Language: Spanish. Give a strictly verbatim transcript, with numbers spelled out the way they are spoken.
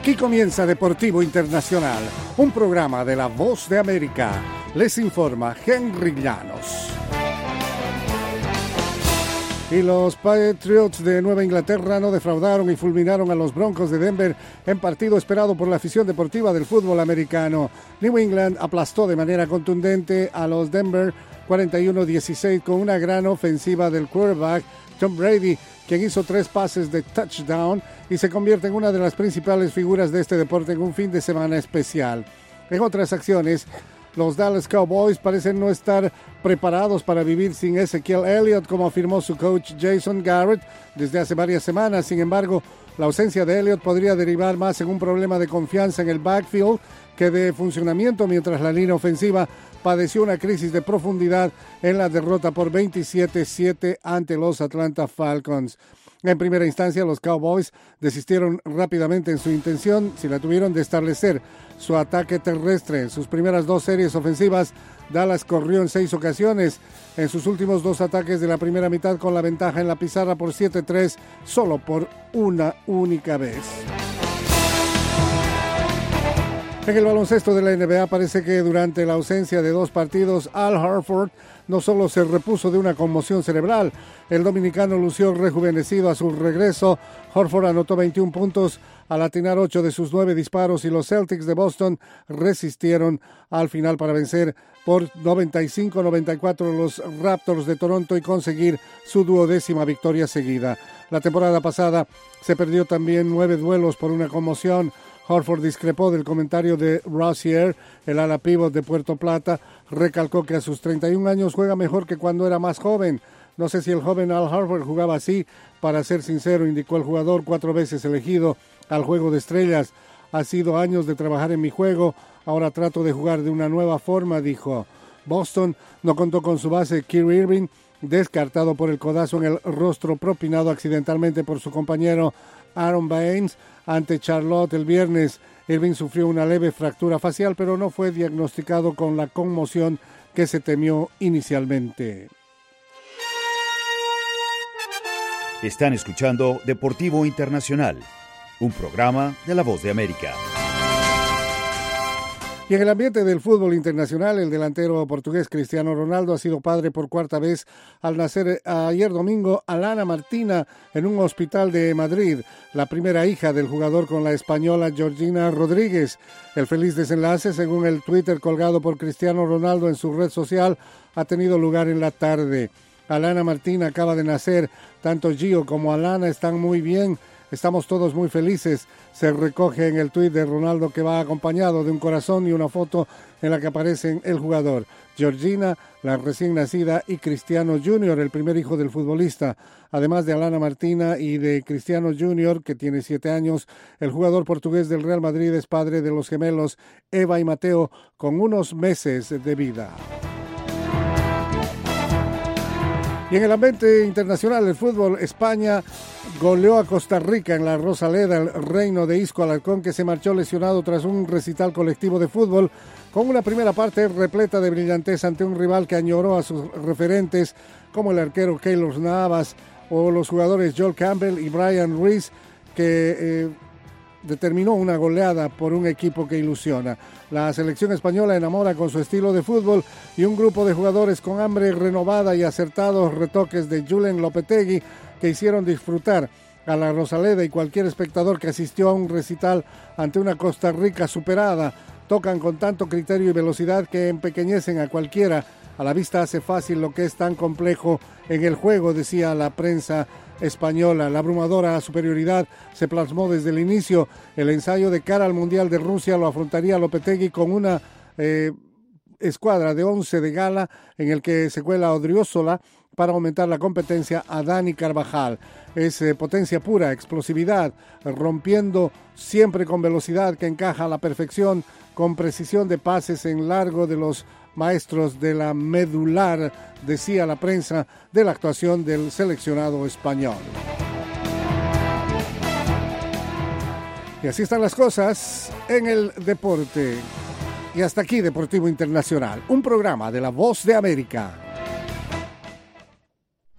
Aquí comienza Deportivo Internacional, un programa de La Voz de América. Les informa Henry Llanos. Y los Patriots de Nueva Inglaterra no defraudaron y fulminaron a los Broncos de Denver en partido esperado por la afición deportiva del fútbol americano. New England aplastó de manera contundente a los Denver cuarenta y uno a dieciséis con una gran ofensiva del quarterback Tom Brady, quien hizo tres pases de touchdown y se convierte en una de las principales figuras de este deporte en un fin de semana especial. En otras acciones, los Dallas Cowboys parecen no estar preparados para vivir sin Ezekiel Elliott, como afirmó su coach Jason Garrett desde hace varias semanas. Sin embargo, la ausencia de Elliott podría derivar más en un problema de confianza en el backfield que de funcionamiento, mientras la línea ofensiva padeció una crisis de profundidad en la derrota por veintisiete a siete ante los Atlanta Falcons. En primera instancia, los Cowboys desistieron rápidamente en su intención, si la tuvieron, de establecer su ataque terrestre. En sus primeras dos series ofensivas, Dallas corrió en seis ocasiones. En sus últimos dos ataques de la primera mitad, con la ventaja en la pizarra por siete a tres, solo por una única vez. En el baloncesto de la N B A parece que durante la ausencia de dos partidos, Al Horford no solo se repuso de una conmoción cerebral, el dominicano lució rejuvenecido a su regreso. Horford anotó veintiún puntos al atinar ocho de sus nueve disparos y los Celtics de Boston resistieron al final para vencer por noventa y cinco a noventa y cuatro los Raptors de Toronto y conseguir su duodécima victoria seguida. La temporada pasada se perdió también nueve duelos por una conmoción. Horford discrepó del comentario de Rozier, el ala pívot de Puerto Plata. Recalcó que a sus treinta y un años juega mejor que cuando era más joven. No sé si el joven Al Horford jugaba así, para ser sincero, indicó el jugador, cuatro veces elegido al Juego de Estrellas. Ha sido años de trabajar en mi juego, ahora trato de jugar de una nueva forma, dijo. Boston no contó con su base Kyrie Irving, descartado por el codazo en el rostro propinado accidentalmente por su compañero Aaron Baines ante Charlotte el viernes. Irving sufrió una leve fractura facial, pero no fue diagnosticado con la conmoción que se temió inicialmente. Están escuchando Deportivo Internacional, un programa de La Voz de América. Y en el ambiente del fútbol internacional, el delantero portugués Cristiano Ronaldo ha sido padre por cuarta vez al nacer ayer domingo Alana Martina en un hospital de Madrid, la primera hija del jugador con la española Georgina Rodríguez. El feliz desenlace, según el Twitter colgado por Cristiano Ronaldo en su red social, ha tenido lugar en la tarde. Alana Martina acaba de nacer, tanto Gio como Alana están muy bien. Estamos todos muy felices, se recoge en el tuit de Ronaldo, que va acompañado de un corazón y una foto en la que aparecen el jugador, Georgina, la recién nacida, y Cristiano junior, el primer hijo del futbolista. Además de Alana Martina y de Cristiano junior, que tiene siete años, el jugador portugués del Real Madrid es padre de los gemelos Eva y Mateo, con unos meses de vida. Y en el ambiente internacional del fútbol, España goleó a Costa Rica en la Rosaleda, el reino de Isco Alarcón, que se marchó lesionado tras un recital colectivo de fútbol, con una primera parte repleta de brillantez ante un rival que añoró a sus referentes, como el arquero Keylor Navas o los jugadores Joel Campbell y Brian Ruiz, que eh, determinó una goleada por un equipo que ilusiona. La selección española enamora con su estilo de fútbol y un grupo de jugadores con hambre renovada y acertados retoques de Julen Lopetegui que hicieron disfrutar a la Rosaleda y cualquier espectador que asistió a un recital ante una Costa Rica superada. Tocan con tanto criterio y velocidad que empequeñecen a cualquiera. A la vista hace fácil lo que es tan complejo en el juego, decía la prensa española. La abrumadora superioridad se plasmó desde el inicio. El ensayo de cara al Mundial de Rusia lo afrontaría Lopetegui con una eh, escuadra de once de gala, en el que se cuela Odriozola para aumentar la competencia a Dani Carvajal. Es eh, potencia pura, explosividad, rompiendo siempre con velocidad que encaja a la perfección, con precisión de pases en largo de los maestros de la medular, decía la prensa, de la actuación del seleccionado español. Y así están las cosas en el deporte. Y hasta aquí Deportivo Internacional, un programa de La Voz de América.